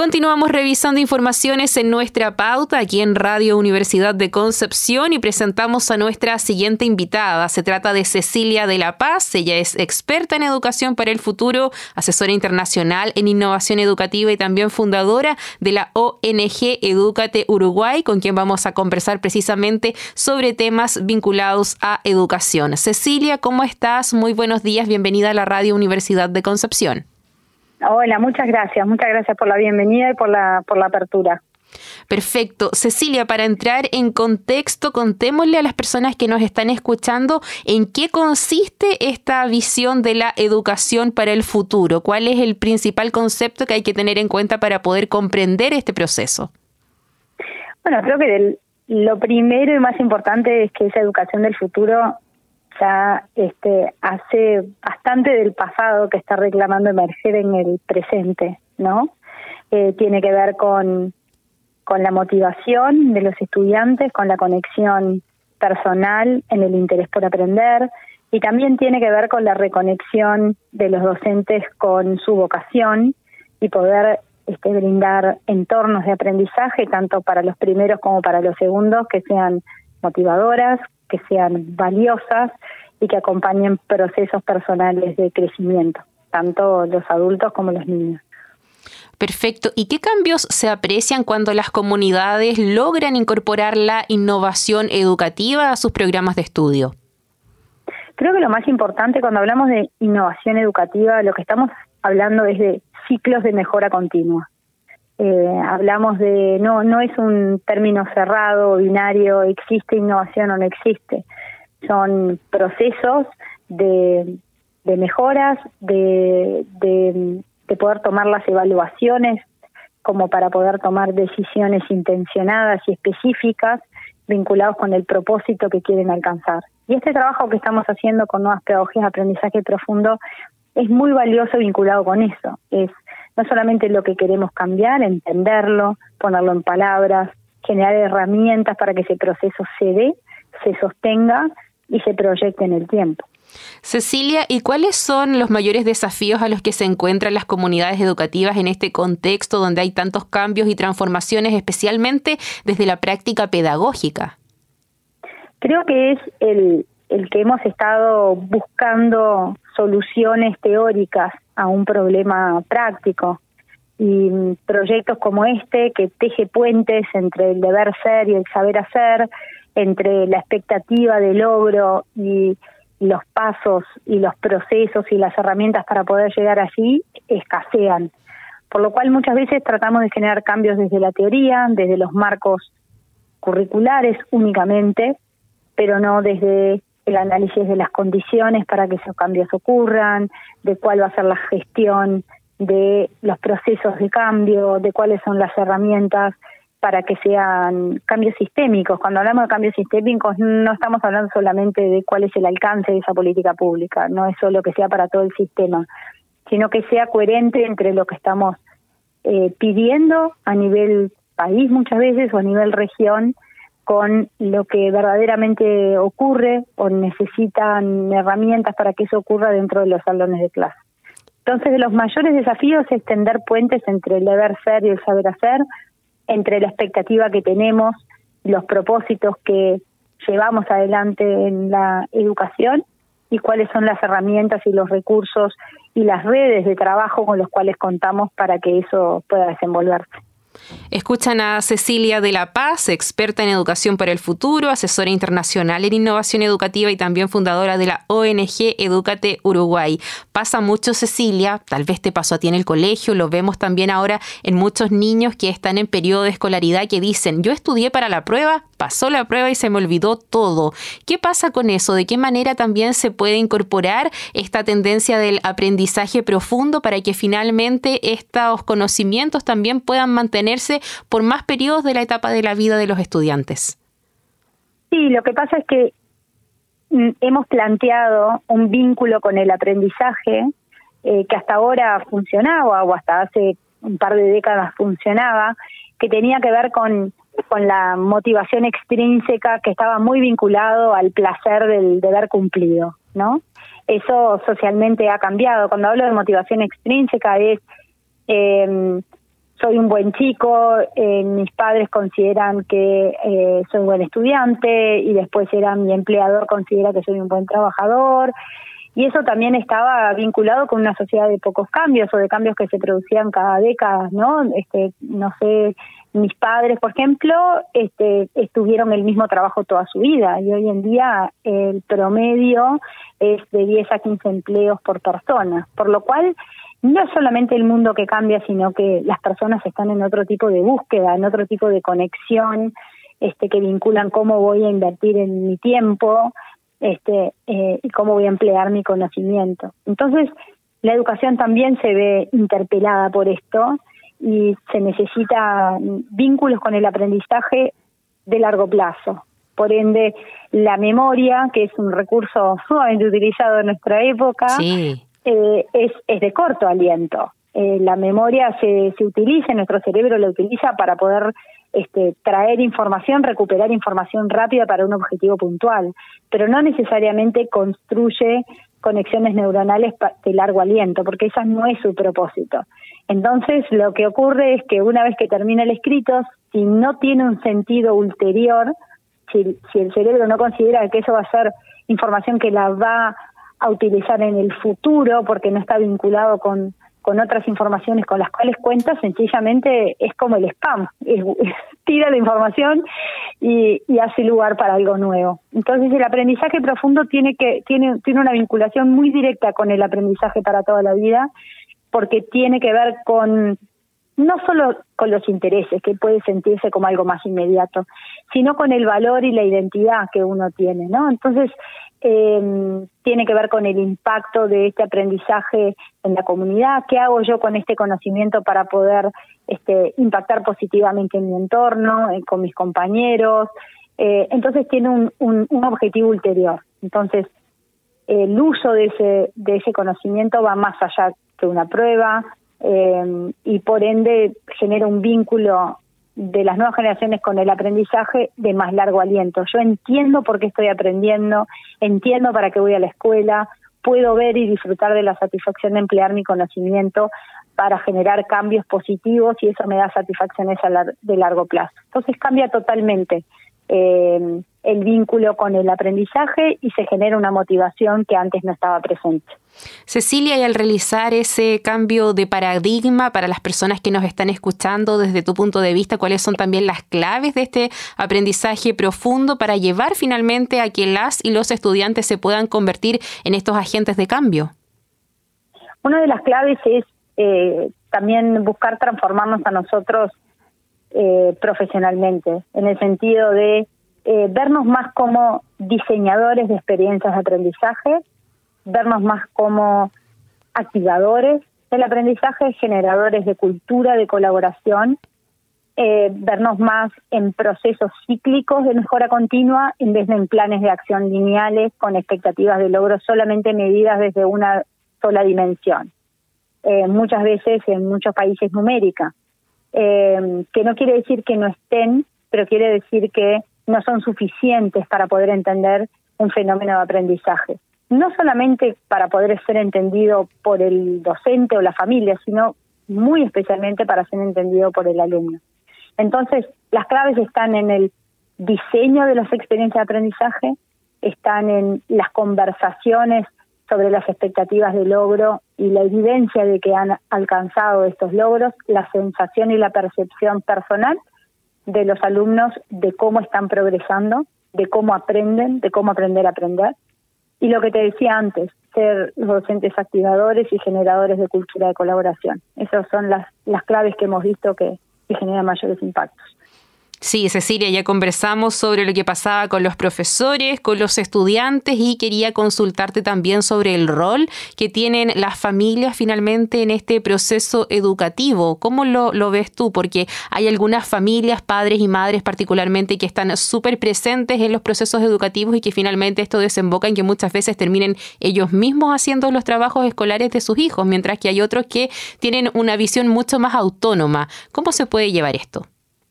Continuamos revisando informaciones en nuestra pauta aquí en Radio Universidad de Concepción y presentamos a nuestra siguiente invitada. Se trata de Cecilia de la Paz. Ella es experta en educación para el futuro, asesora internacional en innovación educativa y también fundadora de la ONG Edúcate Uruguay, con quien vamos a conversar precisamente sobre temas vinculados a educación. Cecilia, ¿cómo estás? Muy buenos días. Bienvenida a la Radio Universidad de Concepción. Hola, muchas gracias por la bienvenida y por la apertura. Perfecto. Cecilia, para entrar en contexto, contémosle a las personas que nos están escuchando en qué consiste esta visión de la educación para el futuro. ¿Cuál es el principal concepto que hay que tener en cuenta para poder comprender este proceso? Bueno, creo que lo primero y más importante es que esa educación del futuro ya hace bastante del pasado que está reclamando emerger en el presente, ¿no? Tiene que ver con la motivación de los estudiantes, con la conexión personal en el interés por aprender, y también tiene que ver con la reconexión de los docentes con su vocación y poder brindar entornos de aprendizaje tanto para los primeros como para los segundos que sean motivadoras, que sean valiosas y que acompañen procesos personales de crecimiento, tanto los adultos como los niños. Perfecto. ¿Y qué cambios se aprecian cuando las comunidades logran incorporar la innovación educativa a sus programas de estudio? Creo que lo más importante cuando hablamos de innovación educativa, lo que estamos hablando es de ciclos de mejora continua. Hablamos de, no es un término cerrado, binario, existe innovación o no existe. Son procesos de mejoras, de poder tomar las evaluaciones como para poder tomar decisiones intencionadas y específicas vinculados con el propósito que quieren alcanzar. Y este trabajo que estamos haciendo con nuevas pedagogías de aprendizaje profundo es muy valioso vinculado con eso. Es no solamente lo que queremos cambiar, entenderlo, ponerlo en palabras, generar herramientas para que ese proceso se dé, se sostenga y se proyecte en el tiempo. Cecilia, ¿y cuáles son los mayores desafíos a los que se encuentran las comunidades educativas en este contexto donde hay tantos cambios y transformaciones, especialmente desde la práctica pedagógica? Creo que es el que hemos estado buscando soluciones teóricas a un problema práctico, y proyectos como este que teje puentes entre el deber ser y el saber hacer, entre la expectativa de logro y los pasos y los procesos y las herramientas para poder llegar allí, escasean. Por lo cual muchas veces tratamos de generar cambios desde la teoría, desde los marcos curriculares únicamente, pero no desde el análisis de las condiciones para que esos cambios ocurran, de cuál va a ser la gestión de los procesos de cambio, de cuáles son las herramientas para que sean cambios sistémicos. Cuando hablamos de cambios sistémicos no estamos hablando solamente de cuál es el alcance de esa política pública, no es solo que sea para todo el sistema, sino que sea coherente entre lo que estamos pidiendo a nivel país muchas veces o a nivel región con lo que verdaderamente ocurre o necesitan herramientas para que eso ocurra dentro de los salones de clase. Entonces, de los mayores desafíos es tender puentes entre el deber ser y el saber hacer, entre la expectativa que tenemos, los propósitos que llevamos adelante en la educación y cuáles son las herramientas y los recursos y las redes de trabajo con los cuales contamos para que eso pueda desenvolverse. Escuchan a Cecilia de la Paz, experta en educación para el futuro, asesora internacional en innovación educativa y también fundadora de la ONG Edúcate Uruguay. Pasa mucho, Cecilia, tal vez te pasó a ti en el colegio, lo vemos también ahora en muchos niños que están en periodo de escolaridad que dicen, yo estudié para la prueba, pasó la prueba y se me olvidó todo. ¿Qué pasa con eso? ¿De qué manera también se puede incorporar esta tendencia del aprendizaje profundo para que finalmente estos conocimientos también puedan mantenerse por más periodos de la etapa de la vida de los estudiantes? Sí, lo que pasa es que hemos planteado un vínculo con el aprendizaje que hasta ahora funcionaba o hasta hace un par de décadas funcionaba, que tenía que ver con la motivación extrínseca que estaba muy vinculado al placer del deber cumplido, ¿no? Eso socialmente ha cambiado. Cuando hablo de motivación extrínseca es soy un buen chico, mis padres consideran que soy un buen estudiante y después mi empleador considera que soy un buen trabajador. Y eso también estaba vinculado con una sociedad de pocos cambios o de cambios que se producían cada década, ¿no? No sé, mis padres, por ejemplo, estuvieron el mismo trabajo toda su vida y hoy en día el promedio es de 10 a 15 empleos por persona, por lo cual no es solamente el mundo que cambia, sino que las personas están en otro tipo de búsqueda, en otro tipo de conexión, que vinculan cómo voy a invertir en mi tiempo, y cómo voy a emplear mi conocimiento. Entonces, la educación también se ve interpelada por esto y se necesita vínculos con el aprendizaje de largo plazo. Por ende, la memoria, que es un recurso sumamente utilizado en nuestra época, sí, es de corto aliento. La memoria se utiliza, nuestro cerebro la utiliza para poder traer información, recuperar información rápida para un objetivo puntual, pero no necesariamente construye conexiones neuronales de largo aliento, porque esa no es su propósito. Entonces, lo que ocurre es que una vez que termina el escrito, si no tiene un sentido ulterior, si el cerebro no considera que eso va a ser información que la va a utilizar en el futuro, porque no está vinculado con otras informaciones con las cuales cuenta, sencillamente es como el spam, tira la información y hace lugar para algo nuevo. Entonces el aprendizaje profundo tiene una vinculación muy directa con el aprendizaje para toda la vida, porque tiene que ver con no solo con los intereses, que puede sentirse como algo más inmediato, sino con el valor y la identidad que uno tiene, ¿no? Entonces, tiene que ver con el impacto de este aprendizaje en la comunidad. ¿Qué hago yo con este conocimiento para poder impactar positivamente en mi entorno, con mis compañeros? Entonces tiene un objetivo ulterior. Entonces, el uso de ese conocimiento va más allá que una prueba, y por ende genera un vínculo de las nuevas generaciones con el aprendizaje de más largo aliento. Yo entiendo por qué estoy aprendiendo, entiendo para qué voy a la escuela, puedo ver y disfrutar de la satisfacción de emplear mi conocimiento para generar cambios positivos y eso me da satisfacciones de largo plazo. Entonces cambia totalmente el vínculo con el aprendizaje y se genera una motivación que antes no estaba presente. Cecilia, y al realizar ese cambio de paradigma para las personas que nos están escuchando, desde tu punto de vista, ¿cuáles son también las claves de este aprendizaje profundo para llevar finalmente a que las y los estudiantes se puedan convertir en estos agentes de cambio? Una de las claves es también buscar transformarnos a nosotros profesionalmente, en el sentido de vernos más como diseñadores de experiencias de aprendizaje, vernos más como activadores del aprendizaje, generadores de cultura de colaboración, vernos más en procesos cíclicos de mejora continua en vez de en planes de acción lineales con expectativas de logro solamente medidas desde una sola dimensión. Muchas veces en muchos países numérica, que no quiere decir que no estén, pero quiere decir que no son suficientes para poder entender un fenómeno de aprendizaje. No solamente para poder ser entendido por el docente o la familia, sino muy especialmente para ser entendido por el alumno. Entonces, las claves están en el diseño de las experiencias de aprendizaje, están en las conversaciones sobre las expectativas de logro y la evidencia de que han alcanzado estos logros, la sensación y la percepción personal de los alumnos de cómo están progresando, de cómo aprenden, de cómo aprender a aprender. Y lo que te decía antes, ser los docentes activadores y generadores de cultura de colaboración. Esas son las claves que hemos visto que generan mayores impactos. Sí, Cecilia, ya conversamos sobre lo que pasaba con los profesores, con los estudiantes y quería consultarte también sobre el rol que tienen las familias finalmente en este proceso educativo. ¿Cómo lo ves tú? Porque hay algunas familias, padres y madres particularmente, que están súper presentes en los procesos educativos y que finalmente esto desemboca en que muchas veces terminen ellos mismos haciendo los trabajos escolares de sus hijos, mientras que hay otros que tienen una visión mucho más autónoma. ¿Cómo se puede llevar esto?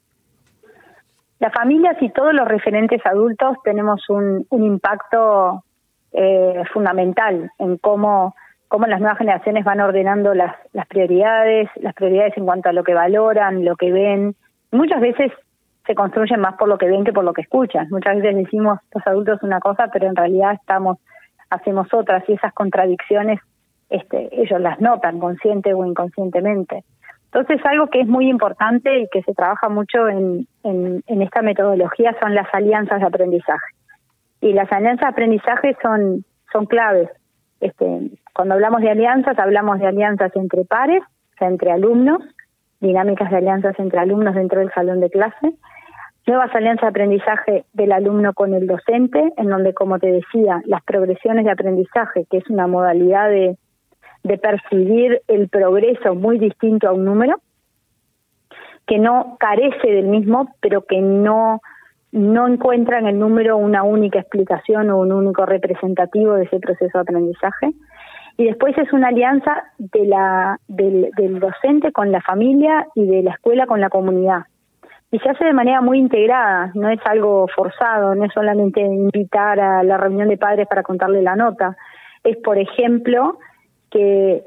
Las familias y todos los referentes adultos tenemos un impacto fundamental en cómo cómo las nuevas generaciones van ordenando las prioridades en cuanto a lo que valoran, lo que ven. Muchas veces se construyen más por lo que ven que por lo que escuchan. Muchas veces decimos los adultos una cosa, pero en realidad hacemos otras, y esas contradicciones ellos las notan consciente o inconscientemente. Entonces, algo que es muy importante y que se trabaja mucho en esta metodología son las alianzas de aprendizaje. Y las alianzas de aprendizaje son claves. Cuando hablamos de alianzas entre pares, o sea, entre alumnos, dinámicas de alianzas entre alumnos dentro del salón de clase, nuevas alianzas de aprendizaje del alumno con el docente, en donde, como te decía, las progresiones de aprendizaje, que es una modalidad de percibir el progreso muy distinto a un número, que no carece del mismo, pero que no encuentra en el número una única explicación o un único representativo de ese proceso de aprendizaje. Y después es una alianza del docente con la familia y de la escuela con la comunidad. Y se hace de manera muy integrada, no es algo forzado, no es solamente invitar a la reunión de padres para contarle la nota. Es, por ejemplo, que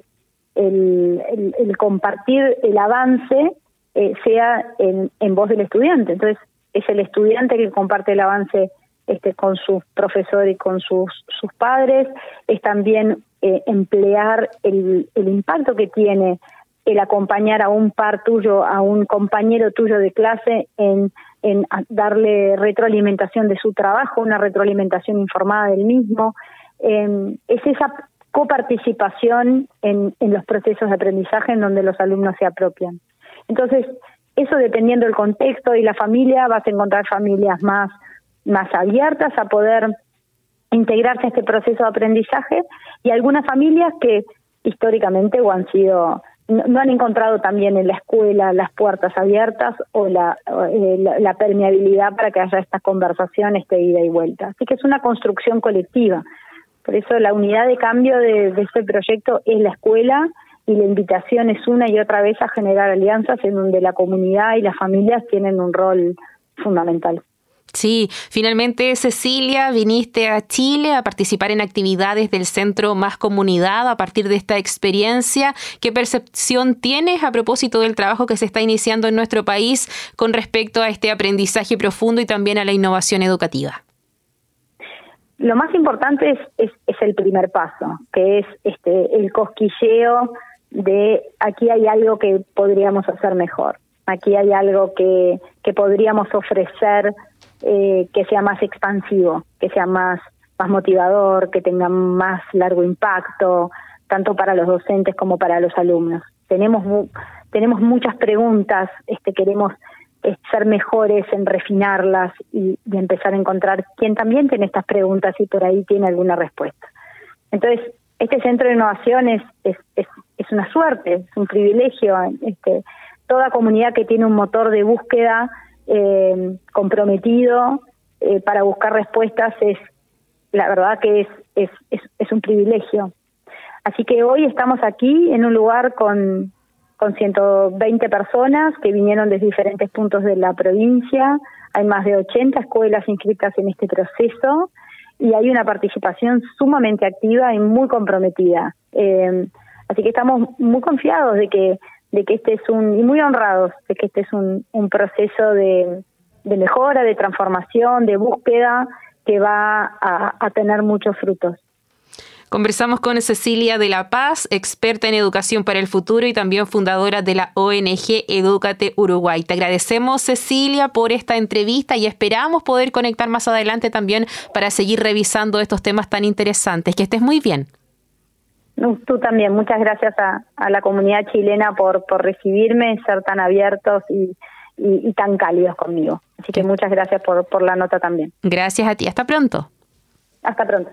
el compartir el avance sea en voz del estudiante. Entonces, es el estudiante que comparte el avance con su profesor y con sus padres. Es también emplear el impacto que tiene el acompañar a un par tuyo, a un compañero tuyo de clase en darle retroalimentación de su trabajo, una retroalimentación informada del mismo. Es esa coparticipación en los procesos de aprendizaje en donde los alumnos se apropian. Entonces, eso dependiendo del contexto y la familia, vas a encontrar familias más abiertas a poder integrarse a este proceso de aprendizaje, y algunas familias que históricamente no han encontrado también en la escuela las puertas abiertas o la permeabilidad para que haya esta conversación, ida y vuelta. Así que es una construcción colectiva. Por eso la unidad de cambio de este proyecto es la escuela, y la invitación es una y otra vez a generar alianzas en donde la comunidad y las familias tienen un rol fundamental. Sí, finalmente, Cecilia, viniste a Chile a participar en actividades del Centro Más Comunidad a partir de esta experiencia. ¿Qué percepción tienes a propósito del trabajo que se está iniciando en nuestro país con respecto a este aprendizaje profundo y también a la innovación educativa? Lo más importante es el primer paso, que es el cosquilleo de aquí hay algo que podríamos hacer mejor, aquí hay algo que podríamos ofrecer que sea más expansivo, que sea más motivador, que tenga más largo impacto, tanto para los docentes como para los alumnos. Tenemos muchas preguntas, queremos ser mejores en refinarlas y empezar a encontrar quién también tiene estas preguntas y por ahí tiene alguna respuesta. Entonces, este centro de innovación es una suerte, es un privilegio. Toda comunidad que tiene un motor de búsqueda comprometido para buscar respuestas la verdad que es un privilegio. Así que hoy estamos aquí en un lugar con 120 personas que vinieron desde diferentes puntos de la provincia. Hay más de 80 escuelas inscritas en este proceso y hay una participación sumamente activa y muy comprometida. Así que estamos muy confiados de que este es y muy honrados de que este es un proceso de mejora, de transformación, de búsqueda que va a tener muchos frutos. Conversamos con Cecilia de la Paz, experta en educación para el futuro y también fundadora de la ONG Edúcate Uruguay. Te agradecemos, Cecilia, por esta entrevista y esperamos poder conectar más adelante también para seguir revisando estos temas tan interesantes. Que estés muy bien. Tú también. Muchas gracias a la comunidad chilena por recibirme, ser tan abiertos y tan cálidos conmigo. Así que muchas gracias por la nota también. Gracias a ti. Hasta pronto. Hasta pronto.